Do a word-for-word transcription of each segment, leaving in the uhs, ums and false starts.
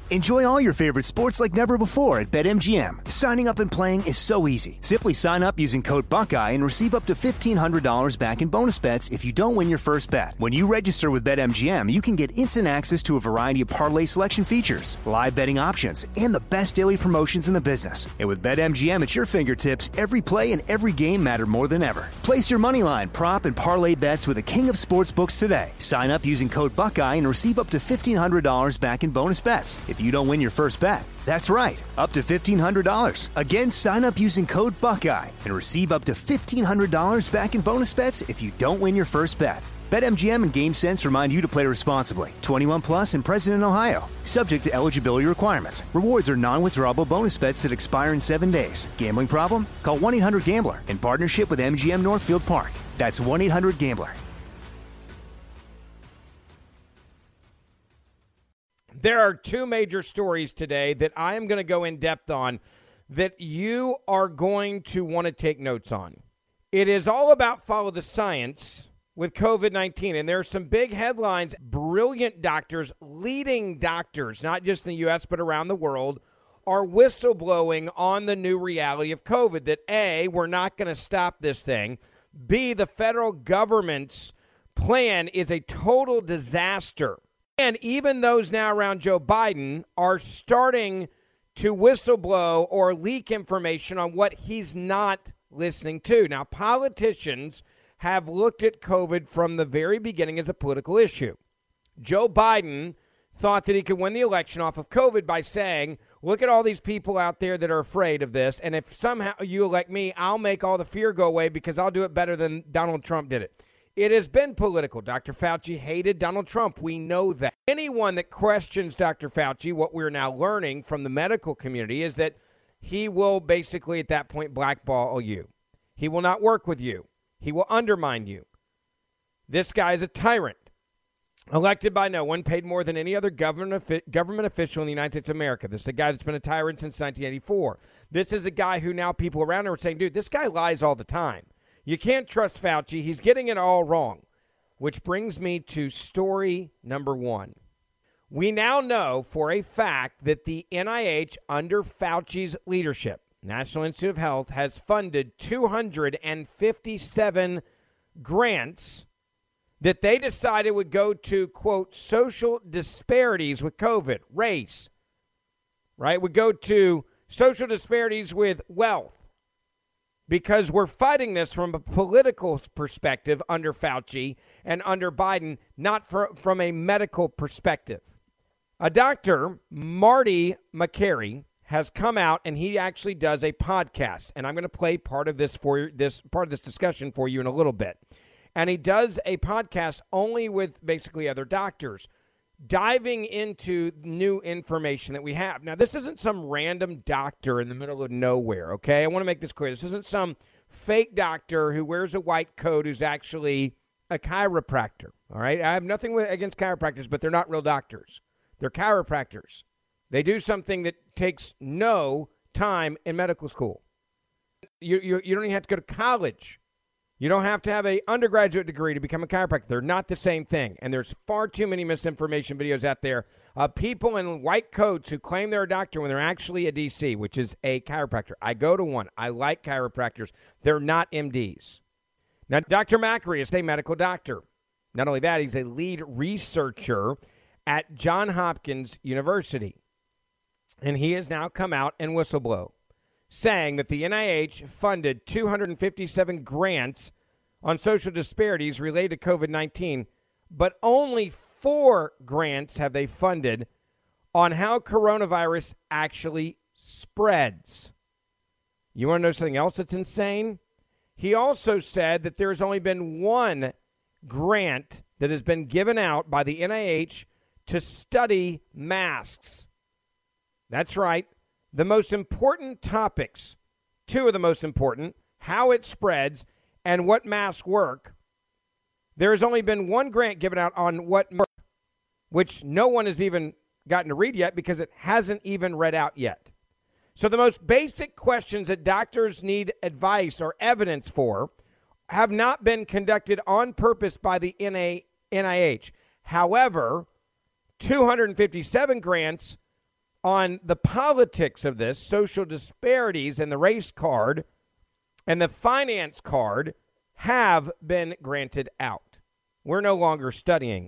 Enjoy all your favorite sports like never before at BetMGM. Signing up and playing is so easy. Simply sign up using code Buckeye and receive up to fifteen hundred dollars back in bonus bets if you don't win your first bet. When you register with BetMGM, you can get instant access to a variety of parlay selection features, live betting options, and the best daily promotions in the business. And with BetMGM at your fingertips, every play and every game matter more than ever. Place your moneyline, prop, and parlay bets with the king of sportsbooks today. Sign up using code Buckeye and receive up to fifteen hundred dollars back in bonus bets if you don't win your first bet. That's right, up to fifteen hundred dollars. Again, sign up using code Buckeye and receive up to fifteen hundred dollars back in bonus bets if you don't win your first bet. BetMGM and GameSense remind you to play responsibly. twenty-one plus and present in Ohio. Subject to eligibility requirements. Rewards are non-withdrawable bonus bets that expire in seven days. Gambling problem? Call one eight hundred gambler in partnership with M G M Northfield Park. That's one eight hundred gambler. There are two major stories today that I am going to go in depth on that you are going to want to take notes on. It is all about follow the science with covid nineteen, and there are some big headlines. Brilliant doctors, leading doctors, not just in the U S but around the world, are whistleblowing on the new reality of COVID, that A, we're not going to stop this thing, B, the federal government's plan is a total disaster. And even those now around Joe Biden are starting to whistleblow or leak information on what he's not listening to. Now, politicians have looked at COVID from the very beginning as a political issue. Joe Biden thought that he could win the election off of COVID by saying, look at all these people out there that are afraid of this, and if somehow you elect me, I'll make all the fear go away because I'll do it better than Donald Trump did it. It has been political. Doctor Fauci hated Donald Trump. We know that. Anyone that questions Doctor Fauci, what we're now learning from the medical community is that he will basically at that point blackball you. He will not work with you. He will undermine you. This guy is a tyrant. Elected by no one, paid more than any other government government official in the United States of America. This is a guy that's been a tyrant since nineteen eighty-four. This is a guy who now people around him are saying, dude, this guy lies all the time. You can't trust Fauci. He's getting it all wrong. Which brings me to story number one. We now know for a fact that the N I H, under Fauci's leadership, National Institute of Health, has funded two hundred fifty-seven grants that they decided would go to, quote, social disparities with COVID, race, right? Would go to social disparities with wealth. Because we're fighting this from a political perspective under Fauci and under Biden, not for, from a medical perspective. A doctor, Marty Makary, has come out and he actually does a podcast. And I'm going to play part of this for this part of this discussion for you in a little bit. And he does a podcast only with basically other doctors, diving into new information that we have. Now, this isn't some random doctor in the middle of nowhere, okay? I want to make this clear. This isn't some fake doctor who wears a white coat who's actually a chiropractor, all right? I have nothing against chiropractors, but they're not real doctors. They're chiropractors. They do something that takes no time in medical school. You, you, you don't even have to go to college. You don't have to have an undergraduate degree to become a chiropractor. They're not the same thing. And there's far too many misinformation videos out there of people in white coats who claim they're a doctor when they're actually a D C, which is a chiropractor. I go to one. I like chiropractors. They're not M Ds. Now, Doctor Makary is a medical doctor. Not only that, he's a lead researcher at Johns Hopkins University. And he has now come out and whistleblow, saying that the N I H funded two hundred fifty-seven grants on social disparities related to COVID nineteen, but only four grants have they funded on how coronavirus actually spreads. You want to know something else that's insane? He also said that there's only been one grant that has been given out by the N I H to study masks. That's right. The most important topics, two of the most important, how it spreads and what masks work. There has only been one grant given out on what, which no one has even gotten to read yet because it hasn't even read out yet. So the most basic questions that doctors need advice or evidence for have not been conducted on purpose by the N I H. However, two hundred fifty-seven grants on the politics of this, social disparities and the race card and the finance card have been granted out. We're no longer studying,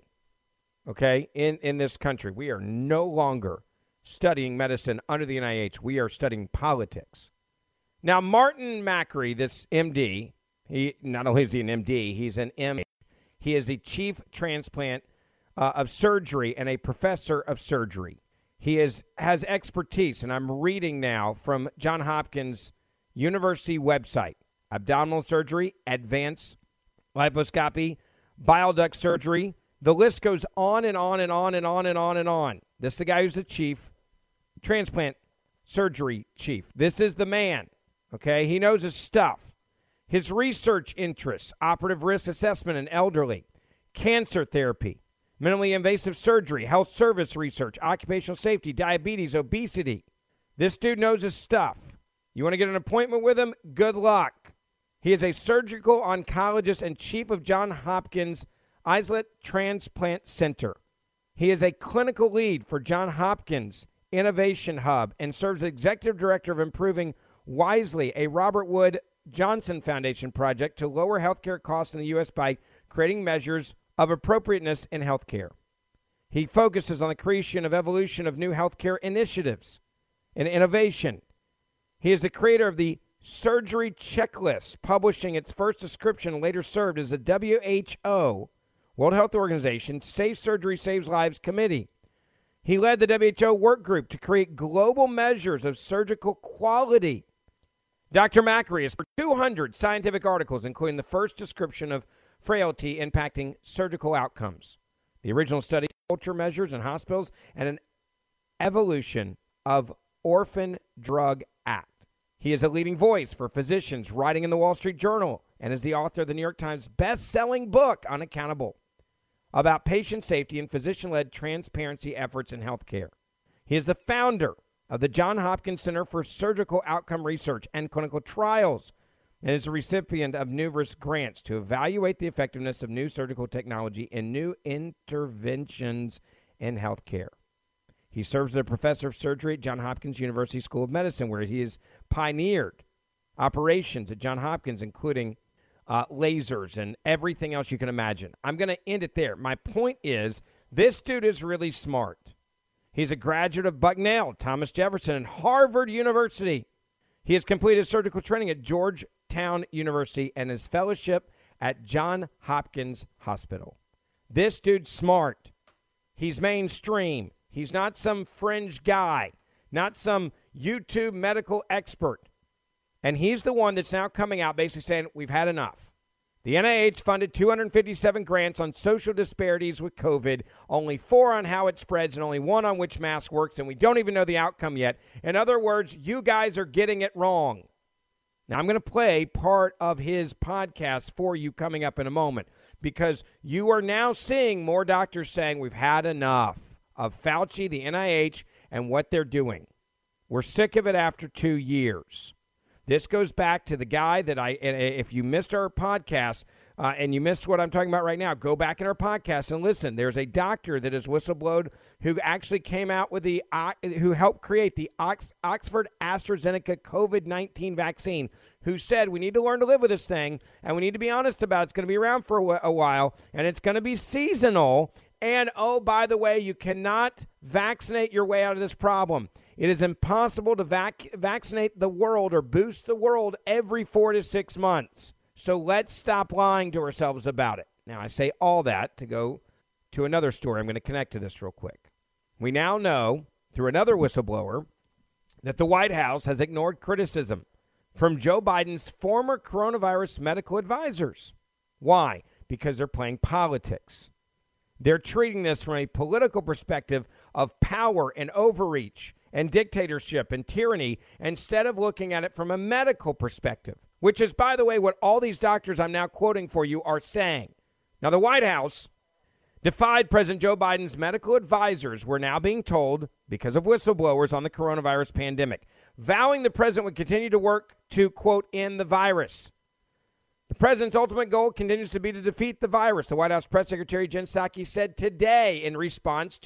okay, in, in this country. We are no longer studying medicine under the N I H. We are studying politics. Now, Martin Makary, this M D, he not only is he an M D, he's an M D. He is a chief transplant uh, of surgery and a professor of surgery. He is has expertise, and I'm reading now from Johns Hopkins University website: abdominal surgery, advanced liposcopy, bile duct surgery. The list goes on and on and on and on and on and on. This is the guy who's the chief transplant surgery chief. This is the man, okay? He knows his stuff. His research interests: operative risk assessment in elderly, cancer therapy, minimally invasive surgery, health service research, occupational safety, diabetes, obesity. This dude knows his stuff. You want to get an appointment with him? Good luck. He is a surgical oncologist and chief of Johns Hopkins Islet Transplant Center. He is a clinical lead for Johns Hopkins Innovation Hub and serves as executive director of Improving Wisely, a Robert Wood Johnson Foundation project to lower healthcare costs in the U S by creating measures of appropriateness in healthcare. He focuses on the creation of evolution of new healthcare initiatives and innovation. He is the creator of the Surgery Checklist, publishing its first description and later served as the W H O, World Health Organization, Safe Surgery Saves Lives Committee. He led the W H O work group to create global measures of surgical quality. Doctor Makary has for two hundred scientific articles, including the first description of frailty impacting surgical outcomes, the original study culture measures in hospitals, and an evolution of Orphan Drug Act. He is a leading voice for physicians writing in the Wall Street Journal and is the author of the New York Times best-selling book, Unaccountable, about patient safety and physician-led transparency efforts in healthcare. He is the founder of the Johns Hopkins Center for Surgical Outcome Research and Clinical Trials, and is a recipient of numerous grants to evaluate the effectiveness of new surgical technology and new interventions in healthcare. He serves as a professor of surgery at Johns Hopkins University School of Medicine, where he has pioneered operations at Johns Hopkins, including uh, lasers and everything else you can imagine. I'm going to end it there. My point is, this dude is really smart. He's a graduate of Bucknell, Thomas Jefferson, and Harvard University. He has completed surgical training at Georgetown University and his fellowship at Johns Hopkins Hospital. This dude's smart. He's mainstream. He's not some fringe guy, not some YouTube medical expert. And he's the one that's now coming out basically saying, we've had enough. The N I H funded two hundred fifty-seven grants on social disparities with COVID, only four on how it spreads, and only one on which mask works, and we don't even know the outcome yet. In other words, you guys are getting it wrong. Now, I'm going to play part of his podcast for you coming up in a moment, because you are now seeing more doctors saying we've had enough of Fauci, the N I H, and what they're doing. We're sick of it after two years. This goes back to the guy that I, if you missed our podcast uh, and you missed what I'm talking about right now, go back in our podcast and listen. There's a doctor that is whistleblowed who actually came out with the, uh, who helped create the Ox- Oxford AstraZeneca COVID nineteen vaccine, who said we need to learn to live with this thing and we need to be honest about it. It's going to be around for a, a while and it's going to be seasonal. And, oh, by the way, you cannot vaccinate your way out of this problem. It is impossible to vac- vaccinate the world or boost the world every four to six months. So let's stop lying to ourselves about it. Now, I say all that to go to another story. I'm going to connect to this real quick. We now know, through another whistleblower, that the White House has ignored criticism from Joe Biden's former coronavirus medical advisors. Why? Because they're playing politics. They're treating this from a political perspective of power and overreach and dictatorship and tyranny instead of looking at it from a medical perspective, which is, by the way, what all these doctors I'm now quoting for you are saying. Now, the White House defied President Joe Biden's medical advisors, were now being told, because of whistleblowers on the coronavirus pandemic, vowing the president would continue to work to, quote, end the virus. The president's ultimate goal continues to be to defeat the virus, the White House press secretary Jen Psaki said today in response to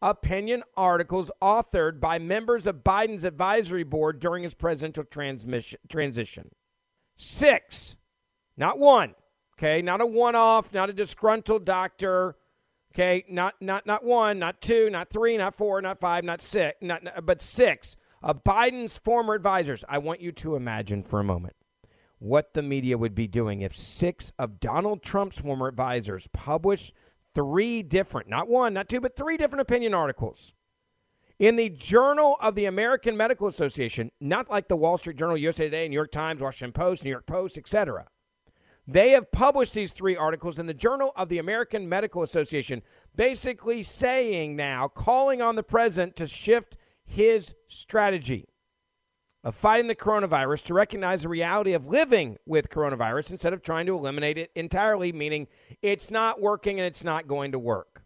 opinion articles authored by members of Biden's advisory board during his presidential transmission, transition. Six, not one, okay, not a one-off, not a disgruntled doctor, okay, not not not one, not two, not three, not four, not five, not six, not, not but six of Biden's former advisors. I want you to imagine for a moment what the media would be doing if six of Donald Trump's former advisors published three different, not one, not two, but three different opinion articles in the Journal of the American Medical Association, not like the Wall Street Journal, U S A Today, New York Times, Washington Post, New York Post, et cetera. They have published these three articles in the Journal of the American Medical Association, basically saying now, calling on the president to shift his strategy of fighting the coronavirus, to recognize the reality of living with coronavirus instead of trying to eliminate it entirely, meaning it's not working and it's not going to work.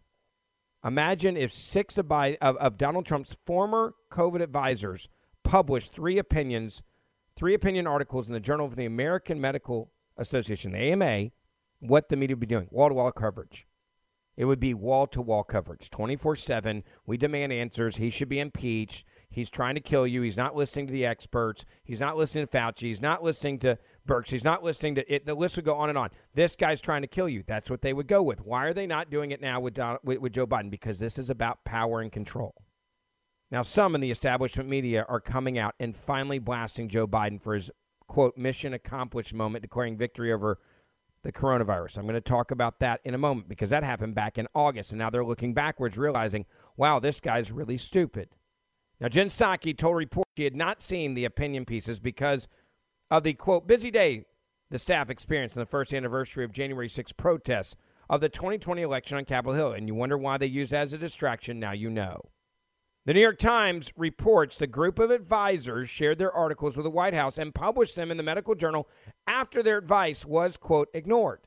Imagine if six of, Biden, of, of Donald Trump's former COVID advisors published three opinions, three opinion articles in the Journal of the American Medical Association, the A M A, what the media would be doing, wall-to-wall coverage. It would be wall-to-wall coverage, twenty-four seven. We demand answers. He should be impeached. He's trying to kill you. He's not listening to the experts. He's not listening to Fauci. He's not listening to Birx. He's not listening to it. The list would go on and on. This guy's trying to kill you. That's what they would go with. Why are they not doing it now with, Don, with, with Joe Biden? Because this is about power and control. Now, some in the establishment media are coming out and finally blasting Joe Biden for his, quote, mission accomplished moment, declaring victory over the coronavirus. I'm going to talk about that in a moment because that happened back in August, and now they're looking backwards, realizing, wow, this guy's really stupid. Now, Jen Psaki told reporters she had not seen the opinion pieces because of the, quote, busy day the staff experienced in the first anniversary of January sixth protests of the twenty twenty election on Capitol Hill, and you wonder why they use that as a distraction. Now you know. The New York Times reports the group of advisors shared their articles with the White House and published them in the medical journal after their advice was, quote, ignored.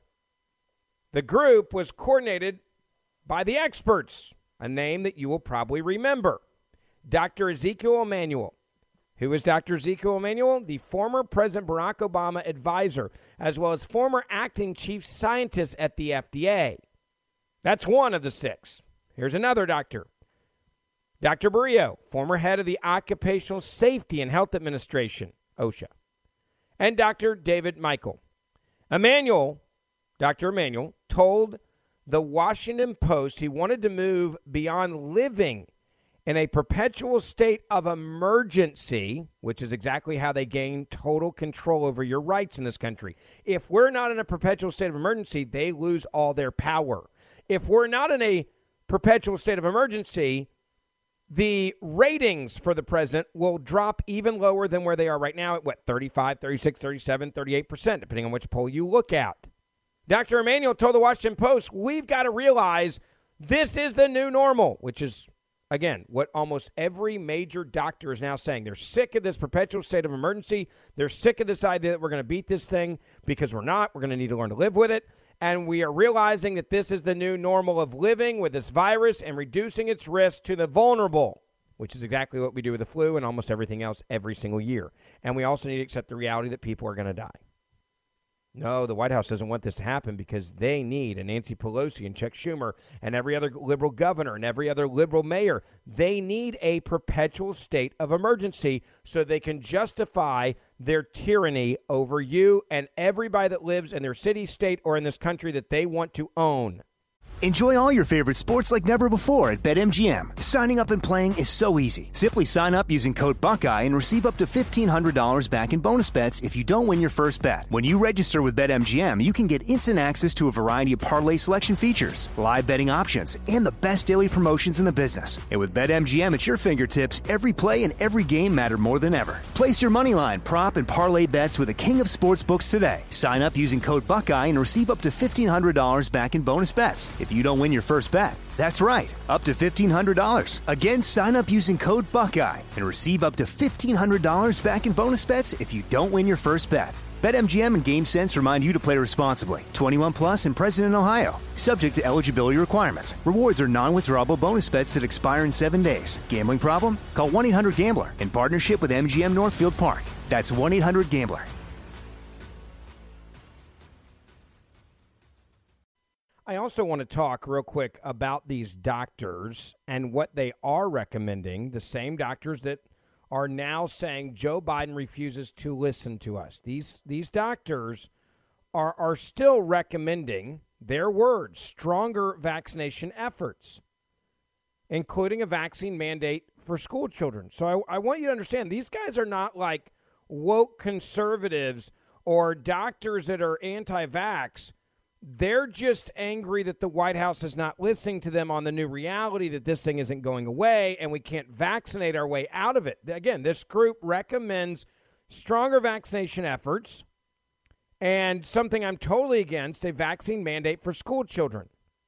The group was coordinated by the experts, a name that you will probably remember, Doctor Ezekiel Emanuel. Who is Doctor Ezekiel Emanuel? The former President Barack Obama advisor, as well as former acting chief scientist at the F D A. That's one of the six. Here's another doctor. Doctor Burio, former head of the Occupational Safety and Health Administration, OSHA. And Doctor David Michael. Emanuel, Doctor Emanuel, told the Washington Post he wanted to move beyond living in a perpetual state of emergency, which is exactly how they gain total control over your rights in this country. If we're not in a perpetual state of emergency, they lose all their power. If we're not in a perpetual state of emergency, the ratings for the president will drop even lower than where they are right now at, what, thirty-five, thirty-six, thirty-seven, thirty-eight percent, depending on which poll you look at. Doctor Emanuel told the Washington Post, we've got to realize this is the new normal, which is, again, what almost every major doctor is now saying. They're sick of this perpetual state of emergency. They're sick of this idea that we're going to beat this thing because we're not. We're going to need to learn to live with it. And we are realizing that this is the new normal of living with this virus and reducing its risk to the vulnerable, which is exactly what we do with the flu and almost everything else every single year. And we also need to accept the reality that people are going to die. No, the White House doesn't want this to happen because they need, and Nancy Pelosi and Chuck Schumer and every other liberal governor and every other liberal mayor, they need a perpetual state of emergency so they can justify their tyranny over you and everybody that lives in their city, state, or in this country that they want to own. Enjoy all your favorite sports like never before at BetMGM. Signing up and playing is so easy. Simply sign up using code Buckeye and receive up to fifteen hundred dollars back in bonus bets if you don't win your first bet. When you register with BetMGM, you can get instant access to a variety of parlay selection features, live betting options, and the best daily promotions in the business. And with BetMGM at your fingertips, every play and every game matter more than ever. Place your moneyline, prop, and parlay bets with the king of sportsbooks today. Sign up using code Buckeye and receive up to fifteen hundred dollars back in bonus bets if you don't win your first bet. That's right, up to fifteen hundred dollars. Again, sign up using code Buckeye and receive up to fifteen hundred dollars back in bonus bets if you don't win your first bet. BetMGM and GameSense remind you to play responsibly. twenty-one plus and present in Ohio. Subject to eligibility requirements. Rewards are non-withdrawable bonus bets that expire in seven days. Gambling problem? Call one eight hundred gambler in partnership with M G M Northfield Park. That's one eight hundred gambler. I also want to talk real quick about these doctors and what they are recommending, the same doctors that are now saying Joe Biden refuses to listen to us. These these doctors are, are still recommending, their words, stronger vaccination efforts, including a vaccine mandate for school children. So I, I want you to understand, these guys are not like woke conservatives or doctors that are anti-vax. They're just angry that the White House is not listening to them on the new reality that this thing isn't going away and we can't vaccinate our way out of it. Again, this group recommends stronger vaccination efforts and something I'm totally against, a vaccine mandate for school children.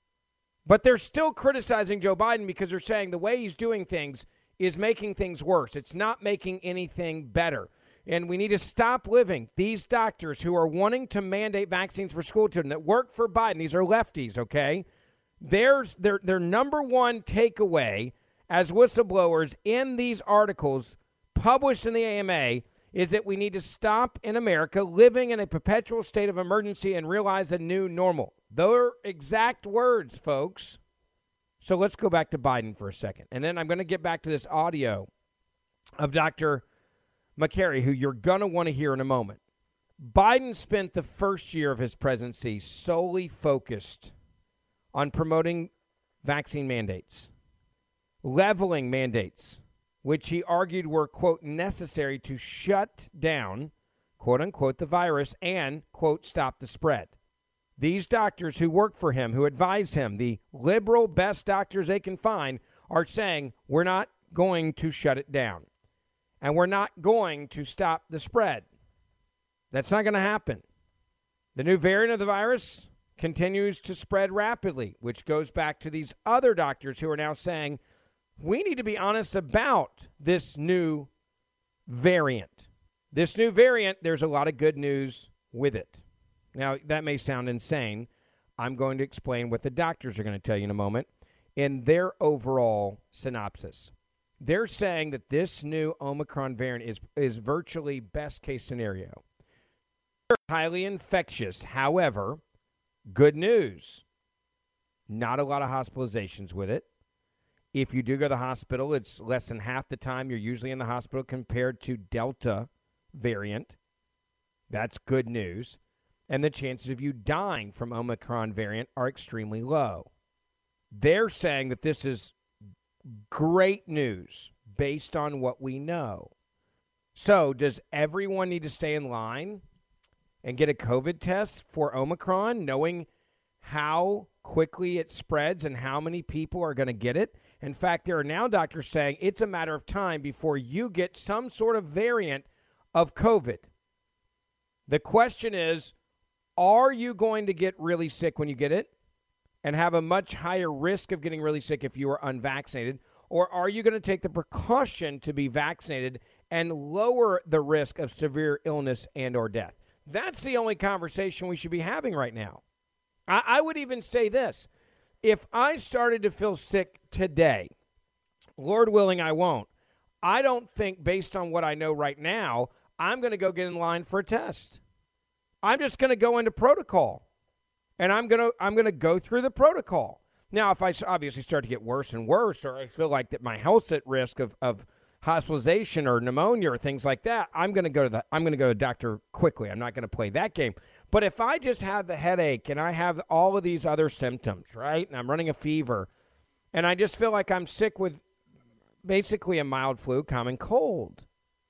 But they're still criticizing Joe Biden because they're saying the way he's doing things is making things worse. It's not making anything better. And we need to stop living. These doctors who are wanting to mandate vaccines for school children that work for Biden, these are lefties, okay? Their, their, their number one takeaway as whistleblowers in these articles published in the A M A is that we need to stop in America living in a perpetual state of emergency and realize a new normal. They're exact words, folks. So let's go back to Biden for a second. And then I'm going to get back to this audio of Doctor Makary, who you're going to want to hear in a moment. Biden spent the first year of his presidency solely focused on promoting vaccine mandates, leveling mandates, which he argued were, quote, necessary to shut down, quote, unquote, the virus and, quote, stop the spread. These doctors who work for him, who advise him, the liberal best doctors they can find, are saying we're not going to shut it down. And we're not going to stop the spread. That's not going to happen. The new variant of the virus continues to spread rapidly, which goes back to these other doctors who are now saying, we need to be honest about this new variant. This new variant, there's a lot of good news with it. Now, that may sound insane. I'm going to explain what the doctors are going to tell you in a moment in their overall synopsis. They're saying that this new Omicron variant is, is virtually best case scenario. Highly infectious. However, good news. Not a lot of hospitalizations with it. If you do go to the hospital, it's less than half the time you're usually in the hospital compared to Delta variant. That's good news. And the chances of you dying from Omicron variant are extremely low. They're saying that this is great news based on what we know. So does everyone need to stay in line and get a COVID test for Omicron, knowing how quickly it spreads and how many people are going to get it? In fact, there are now doctors saying it's a matter of time before you get some sort of variant of COVID. The question is, are you going to get really sick when you get it and have a much higher risk of getting really sick if you are unvaccinated? Or are you going to take the precaution to be vaccinated and lower the risk of severe illness and or death? That's the only conversation we should be having right now. I, I would even say this. If I started to feel sick today, Lord willing, I won't. I don't think, based on what I know right now, I'm going to go get in line for a test. I'm just going to go into protocol, and I'm going to I'm going to go through the protocol. Now, if I obviously start to get worse and worse, or I feel like that my health's at risk of, of hospitalization or pneumonia or things like that, I'm going to go to the I'm going to go to the doctor quickly. I'm not going to play that game. But if I just have the headache and I have all of these other symptoms, right, and I'm running a fever, and I just feel like I'm sick with basically a mild flu, common cold.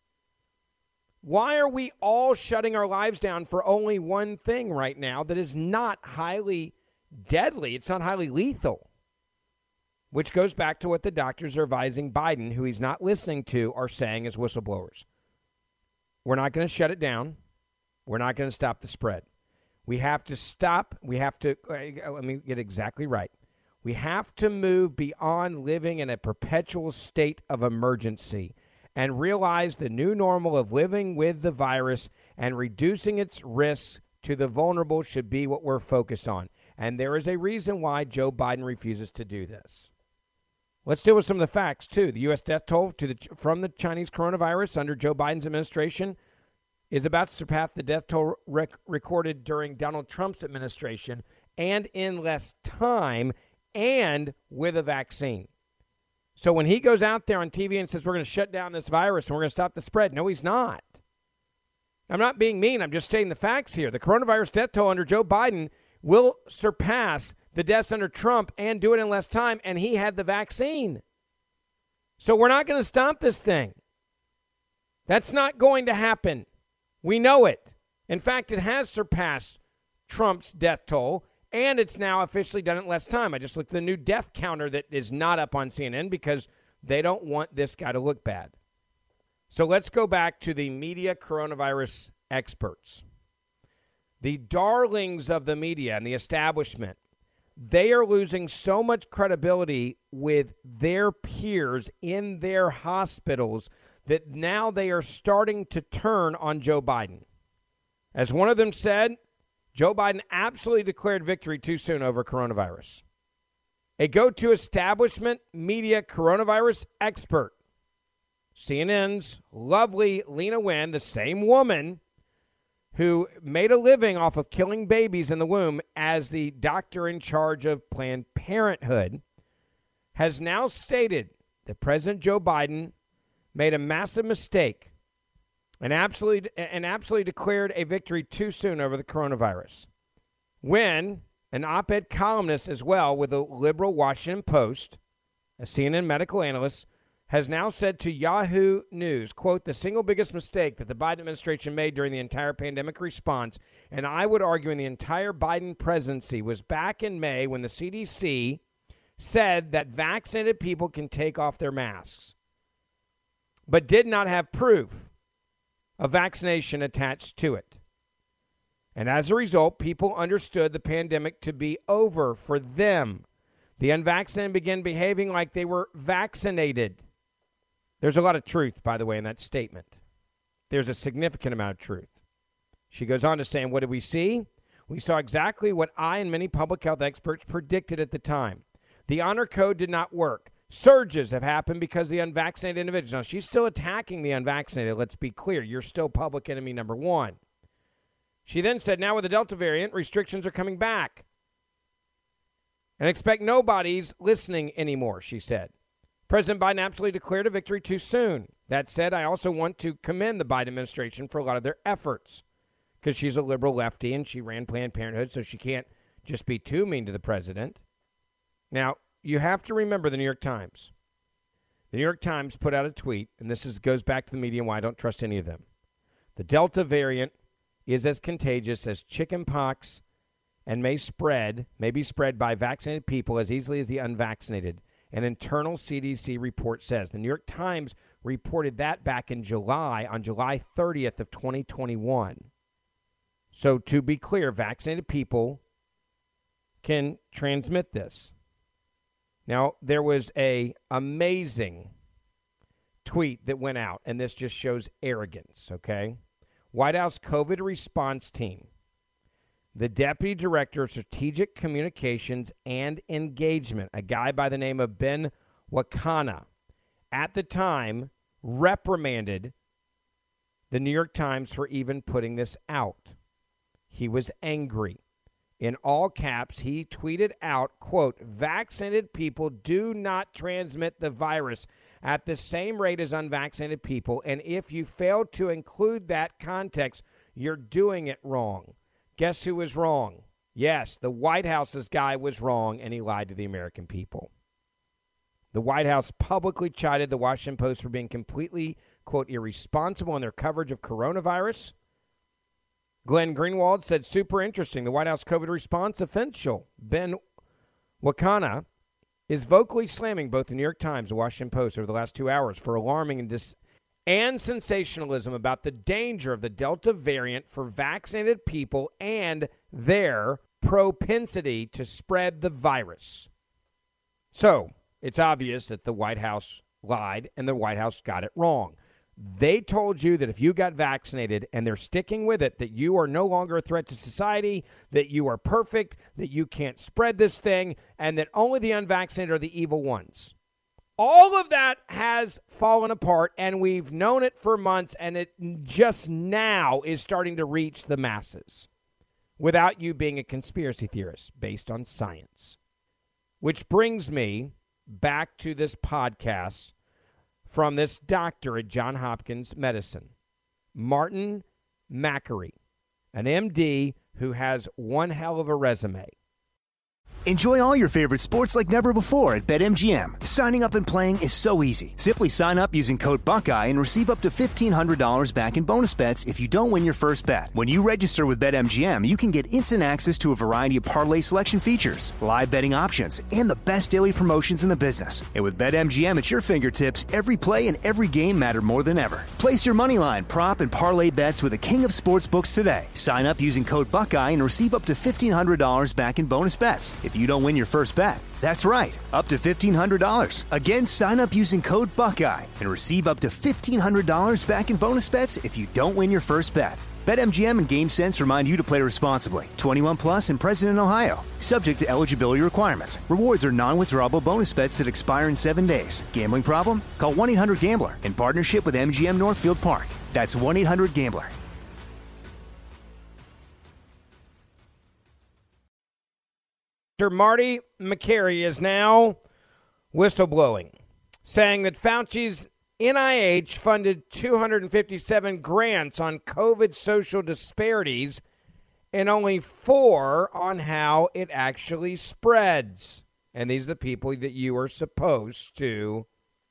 Why are we all shutting our lives down for only one thing right now that is not highly deadly? It's not highly lethal, which goes back to what the doctors are advising Biden, who he's not listening to, are saying as whistleblowers. We're not going to shut it down. We're not going to stop the spread. We have to stop. We have to, let me get exactly right. We have to move beyond living in a perpetual state of emergency and realize the new normal of living with the virus and reducing its risks to the vulnerable should be what we're focused on. And there is a reason why Joe Biden refuses to do this. Let's deal with some of the facts, too. The U S death toll to the, from the Chinese coronavirus under Joe Biden's administration is about to surpass the death toll rec- recorded during Donald Trump's administration and in less time and with a vaccine. So when he goes out there on T V and says we're going to shut down this virus and we're going to stop the spread, no, he's not. I'm not being mean. I'm just stating the facts here. The coronavirus death toll under Joe Biden will surpass the deaths under Trump and do it in less time, and he had the vaccine. So we're not going to stop this thing. That's not going to happen. We know it. In fact, it has surpassed Trump's death toll, and it's now officially done it in less time. I just looked at the new death counter that is not up on C N N because they don't want this guy to look bad. So let's go back to the media coronavirus experts. The darlings of the media and the establishment, they are losing so much credibility with their peers in their hospitals that now they are starting to turn on Joe Biden. As one of them said, Joe Biden absolutely declared victory too soon over coronavirus. A go-to establishment media coronavirus expert, C N N's lovely Lena Wen, the same woman who made a living off of killing babies in the womb as the doctor in charge of Planned Parenthood, has now stated that President Joe Biden made a massive mistake and absolutely, and absolutely declared a victory too soon over the coronavirus. When an op-ed columnist as well with the liberal Washington Post, a C N N medical analyst, has now said to Yahoo News, quote, the single biggest mistake that the Biden administration made during the entire pandemic response, and I would argue in the entire Biden presidency, was back in May when the C D C said that vaccinated people can take off their masks, but did not have proof of vaccination attached to it. And as a result, people understood the pandemic to be over for them. The unvaccinated began behaving like they were vaccinated. There's a lot of truth, by the way, in that statement. There's a significant amount of truth. She goes on to say, and what did we see? We saw exactly what I and many public health experts predicted at the time. The honor code did not work. Surges have happened because of the unvaccinated individuals. Now, she's still attacking the unvaccinated. Let's be clear. You're still public enemy number one. She then said, now with the Delta variant, restrictions are coming back. And expect nobody's listening anymore, she said. President Biden absolutely declared a victory too soon. That said, I also want to commend the Biden administration for a lot of their efforts because she's a liberal lefty and she ran Planned Parenthood, so she can't just be too mean to the president. Now, you have to remember the New York Times. The New York Times put out a tweet, and this is, goes back to the media and why I don't trust any of them. The Delta variant is as contagious as chickenpox and may spread, may be spread by vaccinated people as easily as the unvaccinated. An internal C D C report says. The New York Times reported that back in July, on July thirtieth of twenty twenty-one. So to be clear, vaccinated people can transmit this. Now, there was a amazing tweet that went out, and this just shows arrogance, okay? White House COVID response team. The Deputy Director of Strategic Communications and Engagement, a guy by the name of Ben Wakana, at the time reprimanded the New York Times for even putting this out. He was angry. In all caps, he tweeted out, quote, vaccinated people do not transmit the virus at the same rate as unvaccinated people, and if you fail to include that context, you're doing it wrong. Guess who was wrong? Yes, the White House's guy was wrong, and he lied to the American people. The White House publicly chided the Washington Post for being completely, quote, irresponsible in their coverage of coronavirus. Glenn Greenwald said, super interesting. The White House COVID response official, Ben Wakana, is vocally slamming both the New York Times and the Washington Post over the last two hours for alarming and dis- and sensationalism about the danger of the Delta variant for vaccinated people and their propensity to spread the virus. So, it's obvious that the White House lied and the White House got it wrong. They told you that if you got vaccinated, and they're sticking with it, that you are no longer a threat to society, that you are perfect, that you can't spread this thing, and that only the unvaccinated are the evil ones. All of that has fallen apart, and we've known it for months, and it just now is starting to reach the masses. without you being a conspiracy theorist based on science. Which brings me back to this podcast from this doctor at Johns Hopkins Medicine, Martin Makary, an M D who has one hell of a resume. Enjoy all your favorite sports like never before at BetMGM. Signing up and playing is so easy. Simply sign up using code Buckeye and receive up to fifteen hundred dollars back in bonus bets if you don't win your first bet. When you register with BetMGM, you can get instant access to a variety of parlay selection features, live betting options, and the best daily promotions in the business. And with BetMGM at your fingertips, every play and every game matter more than ever. Place your moneyline, prop, and parlay bets with the king of sportsbooks today. Sign up using code Buckeye and receive up to fifteen hundred dollars back in bonus bets if you don't win your first bet. That's right, up to fifteen hundred dollars. Again, sign up using code Buckeye and receive up to fifteen hundred dollars back in bonus bets if you don't win your first bet. BetMGM and GameSense remind you to play responsibly. twenty-one plus and present in Ohio. Subject to eligibility requirements. Rewards are non-withdrawable bonus bets that expire in seven days. Gambling problem? Call one eight hundred gambler in partnership with M G M Northfield Park. That's one eight hundred gambler. Doctor Marty Makary is now whistleblowing, saying that Fauci's N I H funded two hundred fifty-seven grants on COVID social disparities and only four on how it actually spreads. And these are the people that you are supposed to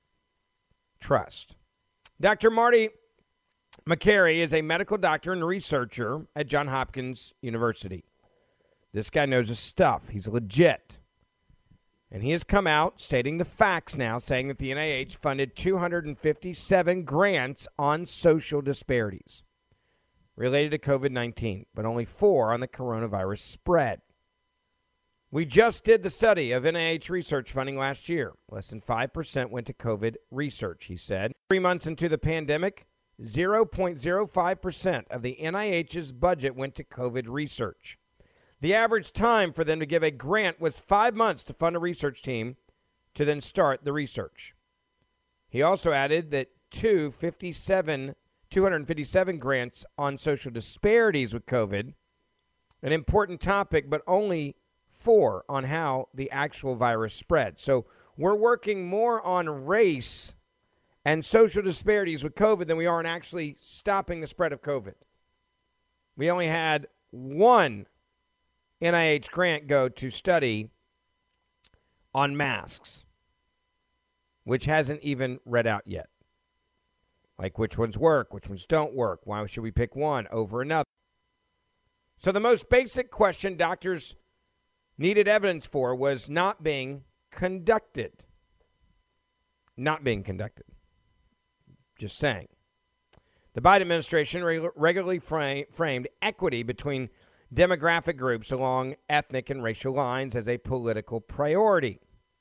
trust. Doctor Marty Makary is a medical doctor and researcher at Johns Hopkins University. This guy knows his stuff. He's legit. And he has come out stating the facts now, saying that the N I H funded two hundred fifty-seven grants on social disparities related to COVID nineteen, but only four on the coronavirus spread. We just did the study of N I H research funding last year. Less than five percent went to COVID research, he said. Three months into the pandemic, zero point zero five percent of the N I H's budget went to COVID research. The average time for them to give a grant was five months to fund a research team to then start the research. He also added that two hundred fifty-seven grants on social disparities with COVID, an important topic, but only four on how the actual virus spread. So we're working more on race and social disparities with COVID than we are on actually stopping the spread of COVID. We only had one N I H grant go to study on masks, which hasn't even read out yet. Like which ones work, which ones don't work. Why should we pick one over another? So the most basic question doctors needed evidence for was not being conducted. Not being conducted. Just saying. The Biden administration reg- regularly fra- framed equity between demographic groups along ethnic and racial lines as a political priority.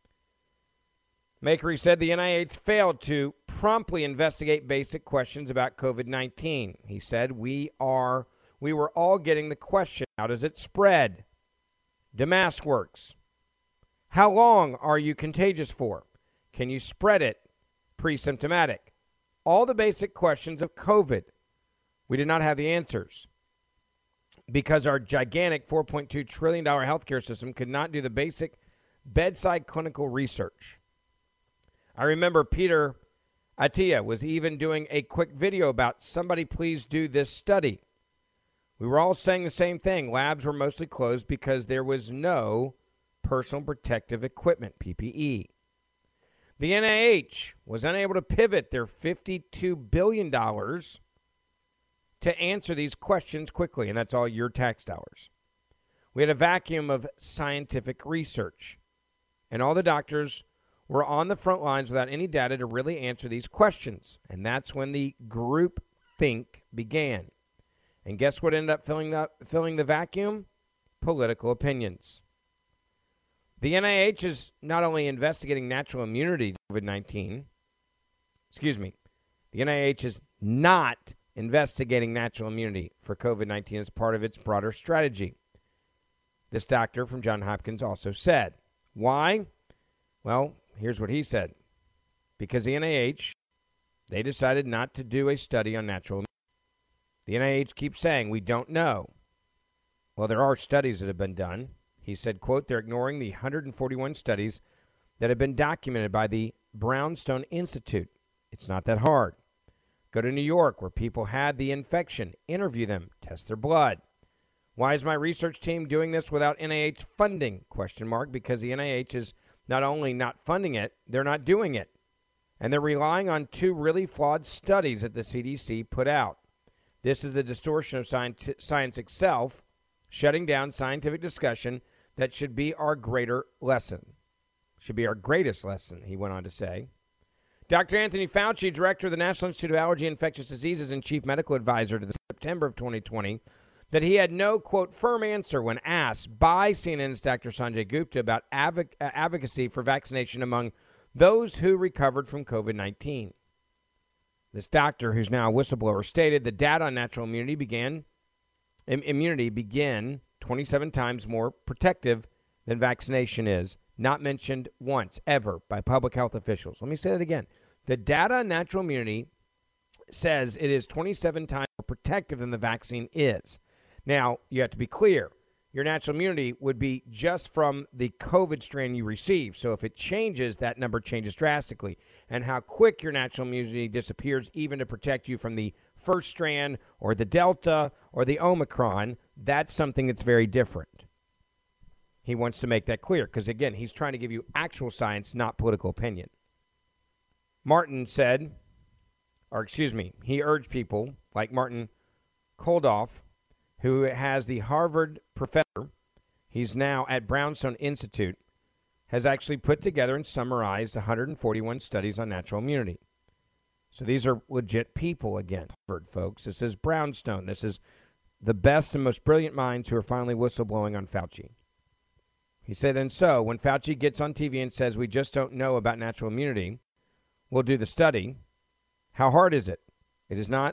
Makary said the N I H failed to promptly investigate basic questions about COVID nineteen. He said, we are, we were all getting the question, how does it spread? Do masks works? How long are you contagious for? Can you spread it pre-symptomatic? All the basic questions of COVID. We did not have the answers, because our gigantic four point two trillion dollars healthcare system could not do the basic bedside clinical research. I remember Peter Attia was even doing a quick video about somebody please do this study. We were all saying the same thing. Labs were mostly closed because there was no personal protective equipment, P P E. The N I H was unable to pivot their fifty-two billion dollars to answer these questions quickly, and that's all your tax dollars. We had a vacuum of scientific research, and all the doctors were on the front lines without any data to really answer these questions, and that's when the group think began. And guess what ended up filling the, filling the vacuum? Political opinions. The N I H is not only investigating natural immunity to COVID nineteen, excuse me, the N I H is not investigating natural immunity for COVID nineteen as part of its broader strategy. This doctor from Johns Hopkins also said. Why? Well, here's what he said. Because the N I H, they decided not to do a study on natural immunity. The N I H keeps saying, we don't know. Well, there are studies that have been done. He said, quote, they're ignoring the one hundred forty-one studies that have been documented by the Brownstone Institute. It's not that hard. Go to New York where people had the infection, interview them, test their blood. Why is my research team doing this without N I H funding? Question mark. Because the N I H is not only not funding it, they're not doing it. And they're relying on two really flawed studies that the C D C put out. This is the distortion of science, science itself, shutting down scientific discussion that should be our greater lesson. Should be our greatest lesson, he went on to say. Doctor Anthony Fauci, director of the National Institute of Allergy and Infectious Diseases and chief medical advisor to the September of twenty twenty, that he had no, quote, firm answer when asked by C N N's Doctor Sanjay Gupta about advoc- uh, advocacy for vaccination among those who recovered from COVID nineteen. This doctor, who's now a whistleblower, stated the data on natural immunity began im- immunity begin twenty-seven times more protective than vaccination is, not mentioned once, ever, by public health officials. Let me say that again. The data on natural immunity says it is twenty-seven times more protective than the vaccine is. Now, you have to be clear. Your natural immunity would be just from the COVID strain you receive. So if it changes, that number changes drastically. And how quick your natural immunity disappears, even to protect you from the first strand or the Delta or the Omicron, that's something that's very different. He wants to make that clear because, again, he's trying to give you actual science, not political opinion. Martin said, or excuse me, he urged people like Martin Koldoff, who has the Harvard professor, he's now at Brownstone Institute, has actually put together and summarized one hundred forty-one studies on natural immunity. So these are legit people again, Harvard folks. This is Brownstone. This is the best and most brilliant minds who are finally whistleblowing on Fauci. He said, and so when Fauci gets on T V and says we just don't know about natural immunity, we'll do the study. How hard is it? It is not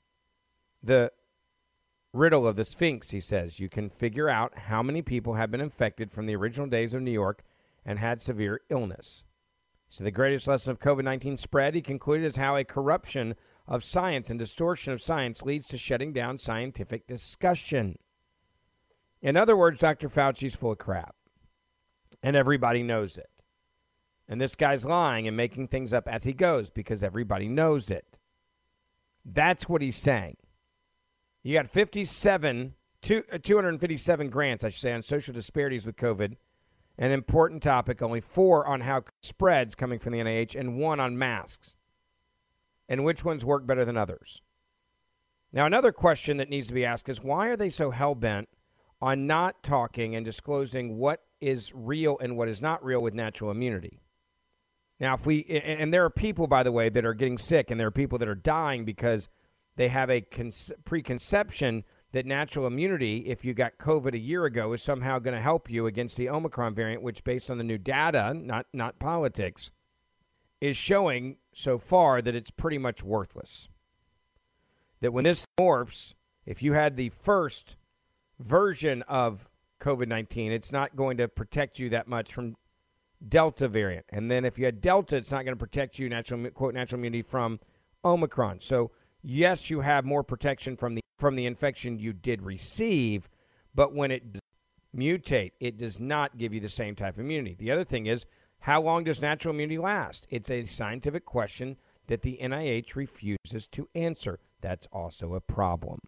the riddle of the Sphinx, he says. You can figure out how many people have been infected from the original days of New York and had severe illness. So the greatest lesson of COVID nineteen spread, he concluded, is how a corruption of science and distortion of science leads to shutting down scientific discussion. In other words, Doctor Fauci's full of crap. And everybody knows it. And this guy's lying and making things up as he goes because everybody knows it. That's what he's saying. You got fifty-seven, two, uh, two hundred fifty-seven grants, I should say, on social disparities with COVID. An important topic, only four on how it spreads coming from the N I H, and one on masks. And which ones work better than others? Now, another question that needs to be asked is, why are they so hell-bent on not talking and disclosing what is real and what is not real with natural immunity? Now, if we, and there are people, by the way, that are getting sick, and there are people that are dying because they have a conce- preconception that natural immunity, if you got COVID a year ago, is somehow going to help you against the Omicron variant, which, based on the new data, not not politics, is showing so far that it's pretty much worthless. That when this morphs, if you had the first version of COVID nineteen, it's not going to protect you that much from Delta variant. And then if you had Delta, it's not going to protect you, natural, quote, natural immunity from Omicron. So yes, you have more protection from the from the infection you did receive, but when it does mutate, it does not give you the same type of immunity. The other thing is, how long does natural immunity last? It's a scientific question that the N I H refuses to answer. That's also a problem.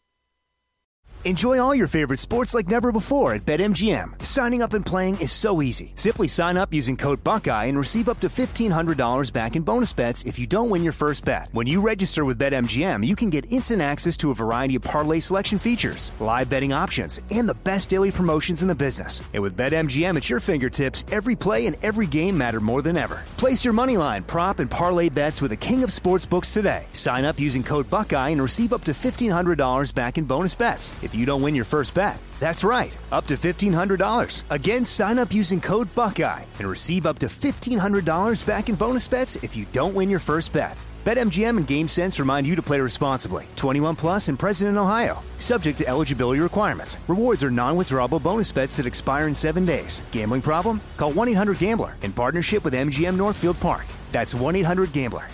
Enjoy all your favorite sports like never before at BetMGM. Signing up and playing is so easy. Simply sign up using code Buckeye and receive up to fifteen hundred dollars back in bonus bets if you don't win your first bet. When you register with BetMGM, you can get instant access to a variety of parlay selection features, live betting options, and the best daily promotions in the business. And with BetMGM at your fingertips, every play and every game matter more than ever. Place your moneyline, prop, and parlay bets with the king of sportsbooks today. Sign up using code Buckeye and receive up to fifteen hundred dollars back in bonus bets if you don't win your first bet. That's right, up to fifteen hundred dollars. Again, sign up using code Buckeye and receive up to fifteen hundred dollars back in bonus bets if you don't win your first bet. BetMGM and GameSense remind you to play responsibly. twenty-one plus and present in Ohio. Subject to eligibility requirements. Rewards are non-withdrawable bonus bets that expire in seven days. Gambling problem? Call one eight hundred gambler in partnership with M G M Northfield Park. That's one eight hundred gambler.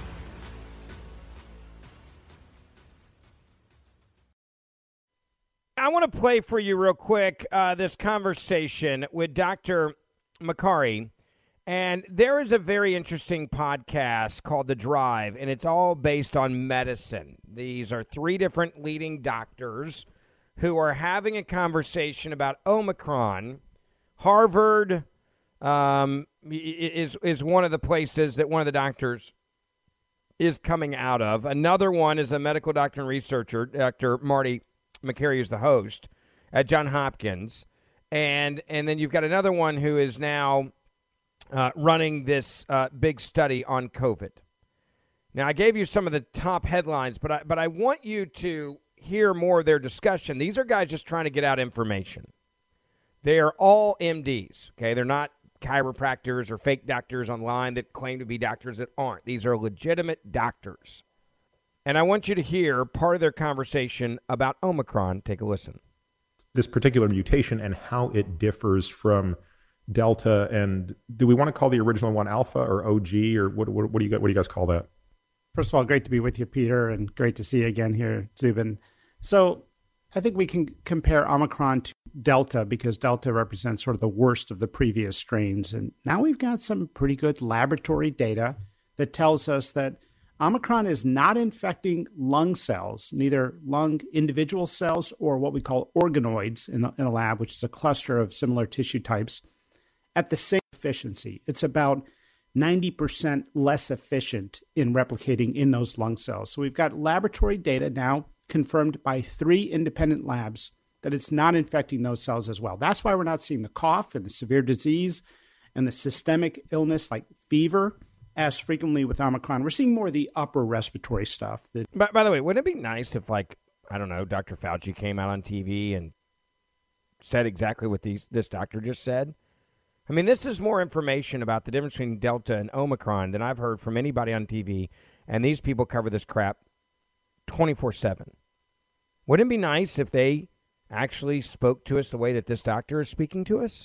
I want to play for you real quick uh, this conversation with Doctor Makary. And there is a very interesting podcast called The Drive, and it's all based on medicine. These are three different leading doctors who are having a conversation about Omicron. Harvard um, is is one of the places that one of the doctors is coming out of. Another one is a medical doctor and researcher, Doctor Marty Makary, is the host at Johns Hopkins. And, and then you've got another one who is now uh, running this uh, big study on COVID. Now, I gave you some of the top headlines, but I, but I want you to hear more of their discussion. These are guys just trying to get out information. They are all M Ds, okay? They're not chiropractors or fake doctors online that claim to be doctors that aren't. These are legitimate doctors. And I want you to hear part of their conversation about Omicron. Take a listen. This particular mutation and how it differs from Delta, and do we want to call the original one Alpha or O G, or what, what, what do you what do you guys call that? First of all, great to be with you, Peter, and great to see you again here, Zubin. So I think we can compare Omicron to Delta because Delta represents sort of the worst of the previous strains. And now we've got some pretty good laboratory data that tells us that Omicron is not infecting lung cells, neither lung individual cells or what we call organoids in a, in a lab, which is a cluster of similar tissue types, at the same efficiency. It's about ninety percent less efficient in replicating in those lung cells. So we've got laboratory data now confirmed by three independent labs that it's not infecting those cells as well. That's why we're not seeing the cough and the severe disease and the systemic illness like fever as frequently with Omicron. We're seeing more of the upper respiratory stuff. That- by, by the way, wouldn't it be nice if, like, I don't know, Doctor Fauci came out on T V and said exactly what these this doctor just said? I mean, this is more information about the difference between Delta and Omicron than I've heard from anybody on T V, and these people cover this crap twenty-four seven. Wouldn't it be nice if they actually spoke to us the way that this doctor is speaking to us?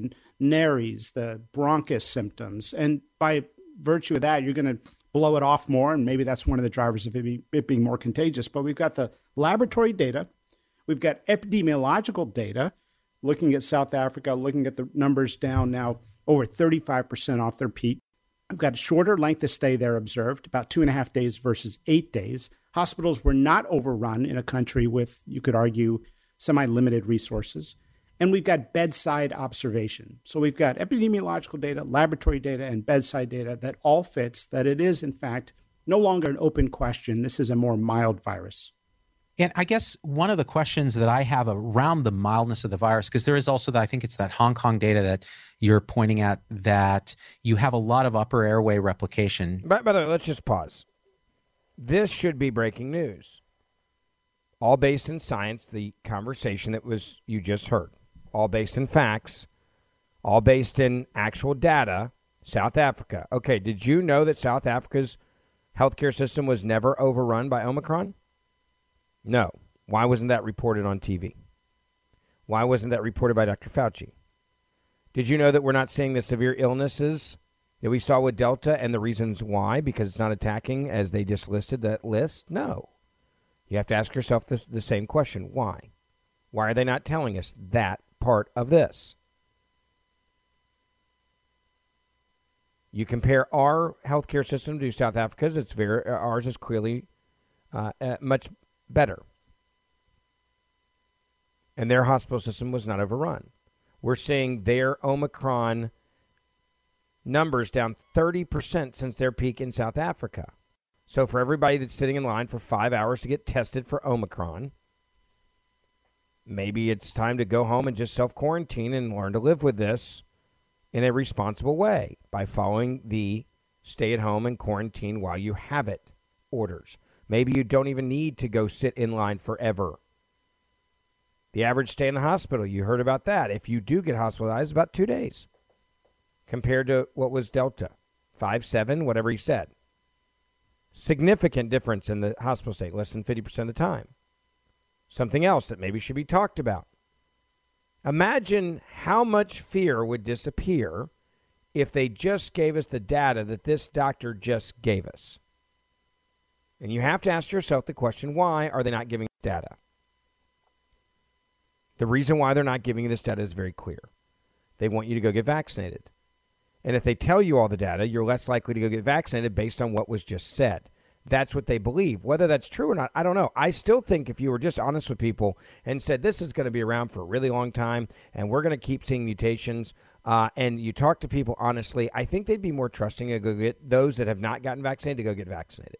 Nares, the bronchus symptoms, and by virtue of that, you're going to blow it off more, and maybe that's one of the drivers of it, be, it being more contagious. But we've got the laboratory data. We've got epidemiological data, looking at South Africa, looking at the numbers down now over thirty-five percent off their peak. We've got a shorter length of stay there observed, about two and a half days versus eight days. Hospitals were not overrun in a country with, you could argue, semi-limited resources. And we've got bedside observation. So we've got epidemiological data, laboratory data, and bedside data that all fits that it is, in fact, no longer an open question. This is a more mild virus. And I guess one of the questions that I have around the mildness of the virus, because there is also that, I think it's that Hong Kong data that you're pointing at, that you have a lot of upper airway replication. By, by the way, let's just pause. This should be breaking news. All based in science, the conversation that was you just heard. All based in facts. All based in actual data. South Africa. Okay, did you know that South Africa's healthcare system was never overrun by Omicron? No. Why wasn't that reported on T V? Why wasn't that reported by Doctor Fauci? Did you know that we're not seeing the severe illnesses that we saw with Delta and the reasons why? Because it's not attacking as they just listed that list? No. You have to ask yourself this, the same question. Why? Why are they not telling us that part of this? You compare our healthcare system to South Africa's, it's very, ours is clearly uh, uh, much better. And their hospital system was not overrun. We're seeing their Omicron numbers down thirty percent since their peak in South Africa. So for everybody that's sitting in line for five hours to get tested for Omicron, maybe it's time to go home and just self-quarantine and learn to live with this in a responsible way by following the stay at home and quarantine while you have it orders. Maybe you don't even need to go sit in line forever. The average stay in the hospital, you heard about that. If you do get hospitalized, about two days compared to what was Delta, five, seven, whatever he said. Significant difference in the hospital stay, less than fifty percent of the time. Something else that maybe should be talked about. Imagine how much fear would disappear if they just gave us the data that this doctor just gave us. And you have to ask yourself the question, why are they not giving us data? The reason why they're not giving you this data is very clear. They want you to go get vaccinated. And if they tell you all the data, you're less likely to go get vaccinated based on what was just said. That's what they believe. Whether that's true or not, I don't know. I still think if you were just honest with people and said this is going to be around for a really long time and we're going to keep seeing mutations, uh, and you talk to people honestly, I think they'd be more trusting to go get those that have not gotten vaccinated to go get vaccinated.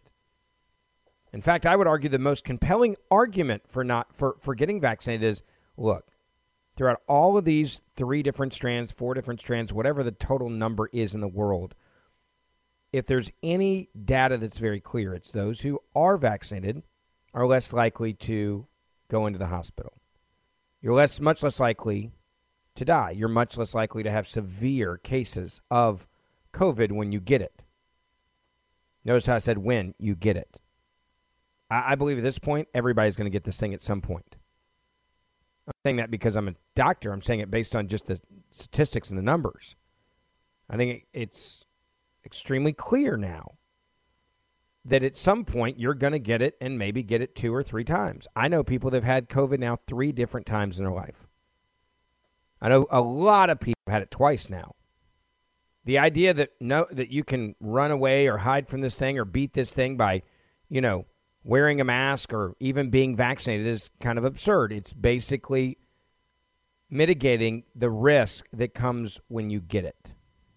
In fact, I would argue the most compelling argument for not for, for getting vaccinated is, look, throughout all of these three different strands, four different strands, whatever the total number is in the world, if there's any data that's very clear, it's those who are vaccinated are less likely to go into the hospital. You're less, much less likely to die. You're much less likely to have severe cases of COVID when you get it. Notice how I said when you get it. I, I believe at this point, everybody's going to get this thing at some point. I'm saying that because I'm a doctor. I'm saying it based on just the statistics and the numbers. I think it, it's extremely clear now that at some point you're going to get it and maybe get it two or three times. I know people that have had COVID now three different times in their life. I know a lot of people have had it twice now. The idea that no that you can run away or hide from this thing or beat this thing by, you know, wearing a mask or even being vaccinated is kind of absurd. It's basically mitigating the risk that comes when you get it.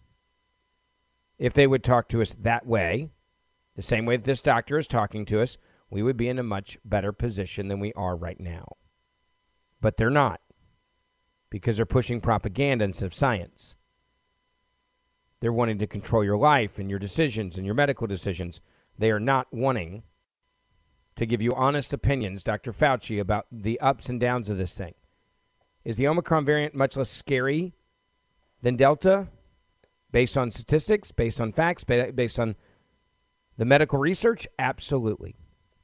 If they would talk to us that way, the same way that this doctor is talking to us, we would be in a much better position than we are right now. But they're not, because they're pushing propaganda instead of science. They're wanting to control your life and your decisions and your medical decisions. They are not wanting to give you honest opinions, Doctor Fauci, about the ups and downs of this thing. Is the Omicron variant much less scary than Delta? Based on statistics, based on facts, based on the medical research? Absolutely.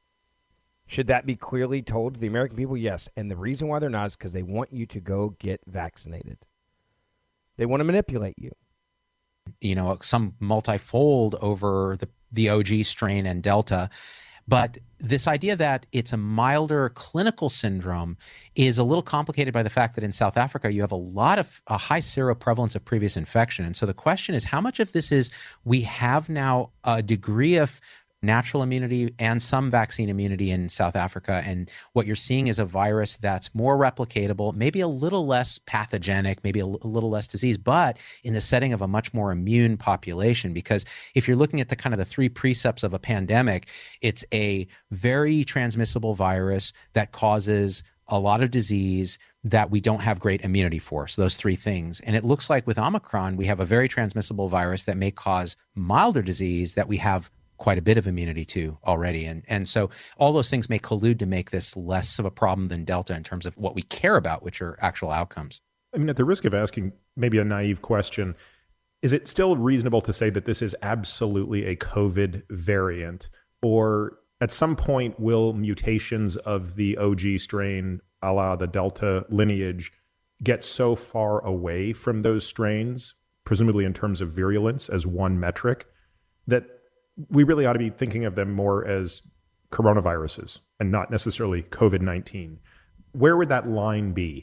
Should that be clearly told to the American people? Yes. And the reason why they're not is because they want you to go get vaccinated. They want to manipulate you. You know, some multifold over the, the O G strain and Delta. But this idea that it's a milder clinical syndrome is a little complicated by the fact that in South Africa, you have a lot of a high seroprevalence of previous infection. And so the question is, how much of this is we have now a degree of natural immunity and some vaccine immunity in South Africa. And what you're seeing is a virus that's more replicatable, maybe a little less pathogenic, maybe a, l- a little less disease, but in the setting of a much more immune population. Because if you're looking at the kind of the three precepts of a pandemic, it's a very transmissible virus that causes a lot of disease that we don't have great immunity for. So those three things. And it looks like with Omicron, we have a very transmissible virus that may cause milder disease that we have quite a bit of immunity to already. And and so all those things may collude to make this less of a problem than Delta in terms of what we care about, which are actual outcomes. I mean, at the risk of asking maybe a naive question, is it still reasonable to say that this is absolutely a COVID variant? Or at some point, will mutations of the O G strain, a la the Delta lineage, get so far away from those strains, presumably in terms of virulence as one metric, that we really ought to be thinking of them more as coronaviruses and not necessarily COVID nineteen. Where would that line be?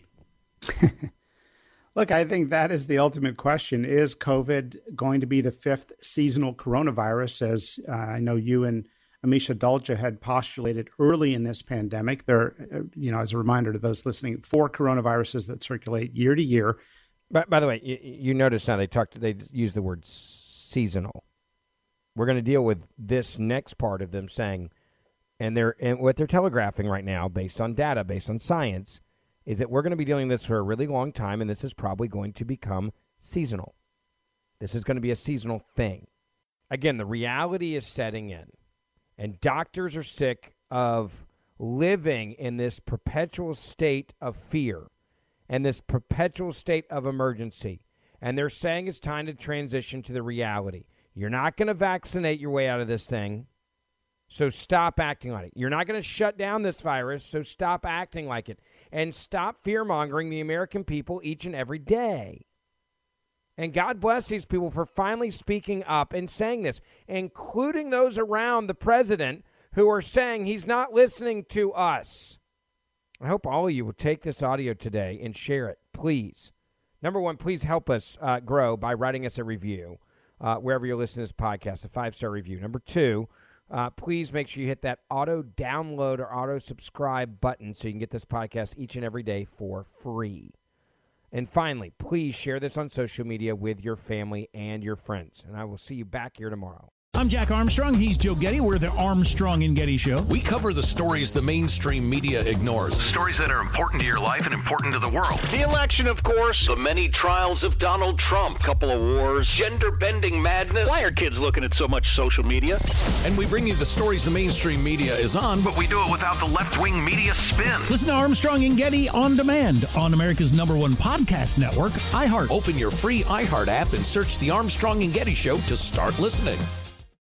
Look, I think that is the ultimate question. Is COVID going to be the fifth seasonal coronavirus, as uh, I know you and Amisha Dalja had postulated early in this pandemic? There, uh, you know, as a reminder to those listening, four coronaviruses that circulate year to year. By, by the way, you, you notice now they talked. They use the word seasonal. We're going to deal with this next part of them saying, and they're and what they're telegraphing right now, based on data, based on science, is that we're going to be dealing with this for a really long time, and this is probably going to become seasonal. This is going to be a seasonal thing. Again, the reality is setting in, and doctors are sick of living in this perpetual state of fear and this perpetual state of emergency, and they're saying it's time to transition to the reality. You're not going to vaccinate your way out of this thing, so stop acting like it. You're not going to shut down this virus, so stop acting like it. And stop fear-mongering the American people each and every day. And God bless these people for finally speaking up and saying this, including those around the president who are saying he's not listening to us. I hope all of you will take this audio today and share it, please. Number one, please help us uh, grow by writing us a review uh, wherever you're listening to this podcast, a five-star review. Number two, uh, please make sure you hit that auto-download or auto-subscribe button so you can get this podcast each and every day for free. And finally, please share this on social media with your family and your friends. And I will see you back here tomorrow. I'm Jack Armstrong. He's Joe Getty. We're the Armstrong and Getty Show. We cover the stories the mainstream media ignores. The stories that are important to your life and important to the world. The election, of course. The many trials of Donald Trump. Couple of wars. Gender-bending madness. Why are kids looking at so much social media? And we bring you the stories the mainstream media is on, but we do it without the left-wing media spin. Listen to Armstrong and Getty on demand on America's number one podcast network, iHeart. Open your free iHeart app and search The Armstrong and Getty Show to start listening.